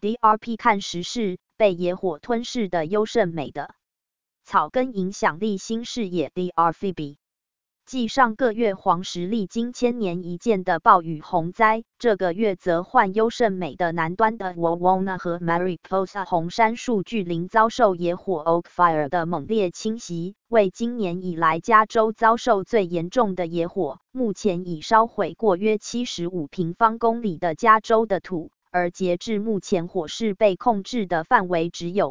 DRP 看时事，被野火吞噬的优胜美的草根影响力新视野 DRPB。继上个月黄石历经千年一见的暴雨洪灾，这个月则换优胜美的南端的 Wawona 和 Mariposa 红杉树巨林遭受野火 Oak Fire 的猛烈侵袭，为今年以来加州遭受最严重的野火，目前已烧毁过约75平方公里的加州的土，而截至目前火势被控制的范围只有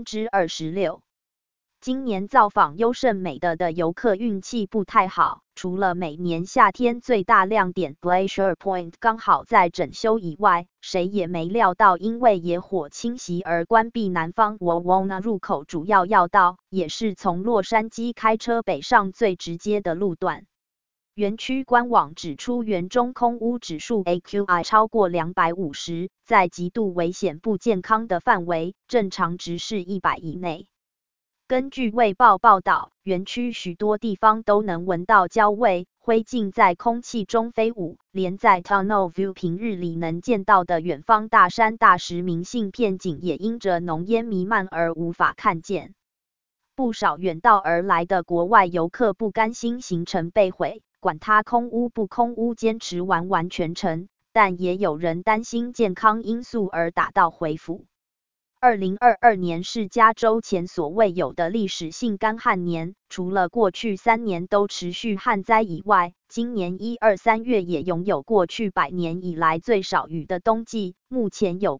26%。今年造访优胜美的游客运气不太好，除了每年夏天最大亮点 Glacier Point 刚好在整修以外，谁也没料到因为野火侵袭而关闭南方 Wawona 入口主要要道，也是从洛杉矶开车北上最直接的路段。园区官网指出，园中空污指数 AQI 超过250，在极度危险不健康的范围，正常值是100以内。根据卫报报道，园区许多地方都能闻到焦味，灰烬在空气中飞舞，连在 Tunnel View 平日里能见到的远方大山大石明信片景也因着浓烟弥漫而无法看见。不少远道而来的国外游客不甘心行程被毁，管它空污不空污，坚持完完全程，但也有人担心健康因素而打道回府。2022年是加州前所未有的历史性干旱年，除了过去3年都持续旱灾以外，今年1、2、3月也拥有过去100年以来最少雨的冬季。目前有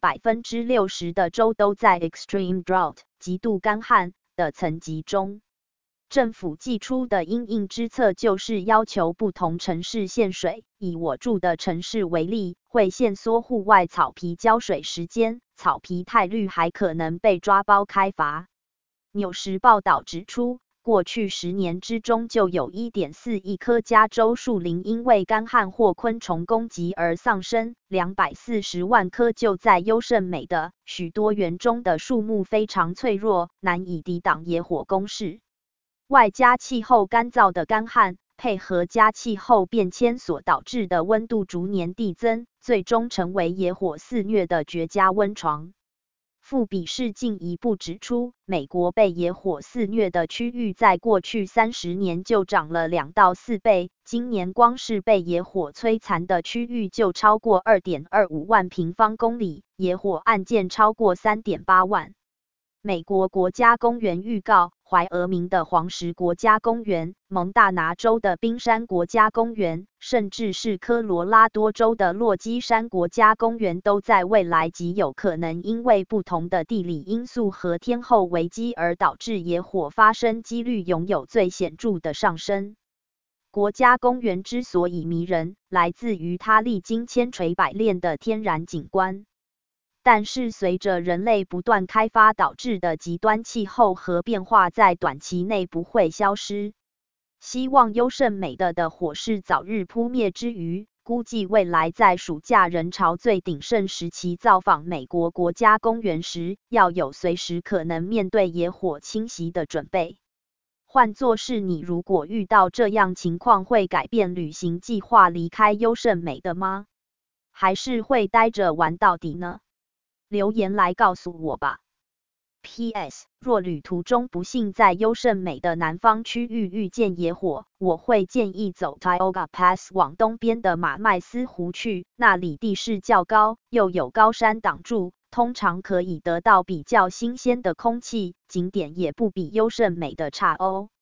60% 的州都在 Extreme Drought 极度干旱的层级中。政府寄出的因应之策就是要求不同城市限水，以我住的城市为例，会限缩户外草皮浇水时间，草皮太绿还可能被抓包开罚。纽时报道指出，过去10年之中就有 1.4 亿棵加州树林因为干旱或昆虫攻击而丧生，240万棵就在优胜美的许多园中的树木非常脆弱，难以抵挡野火攻势。外加气候干燥的干旱，配合加气候变迁所导致的温度逐年递增，最终成为野火肆虐的绝佳温床。富比士进一步指出，美国被野火肆虐的区域在过去30年就涨了2到4倍，今年光是被野火摧残的区域就超过 2.25 万平方公里，野火案件超过 3.8 万。美国国家公园预告，怀俄明的黄石国家公园、蒙大拿州的冰山国家公园，甚至是科罗拉多州的落基山国家公园，都在未来极有可能因为不同的地理因素和天候危机而导致野火发生几率拥有最显著的上升。国家公园之所以迷人，来自于它历经千锤百炼的天然景观。但是随着人类不断开发导致的极端气候和变化在短期内不会消失。希望优胜美的火势早日扑灭之余，估计未来在暑假人潮最鼎盛时期造访美国国家公园时，要有随时可能面对野火侵袭的准备。换作是你，如果遇到这样情况，会改变旅行计划离开优胜美的吗？还是会待着玩到底呢？留言来告诉我吧。PS 若旅途中不幸在优胜美的南方区域遇见野火，我会建议走 Tioga Pass 往东边的马麦斯湖去，那里地势较高，又有高山挡住，通常可以得到比较新鲜的空气，景点也不比优胜美的差哦。